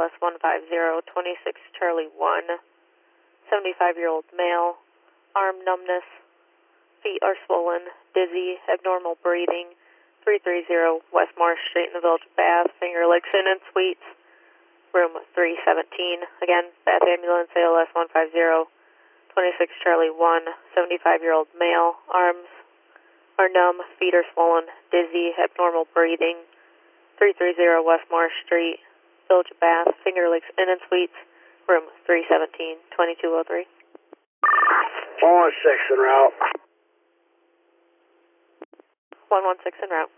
ALS 150, 26 Charlie 1, 75-year-old male, arm numbness, feet are swollen, dizzy, abnormal breathing, 330 West Morris Street in the Village of Bath, Finger Lakes Inn and Suites, room 317. Again, Bath Ambulance, ALS 150, 26 Charlie 1, 75-year-old male, arms are numb, feet are swollen, dizzy, abnormal breathing, 330 West Morris Street, Village of Bath, Finger Lakes Inn and Suites, room 317, 2203. 116 en route. 116 en route.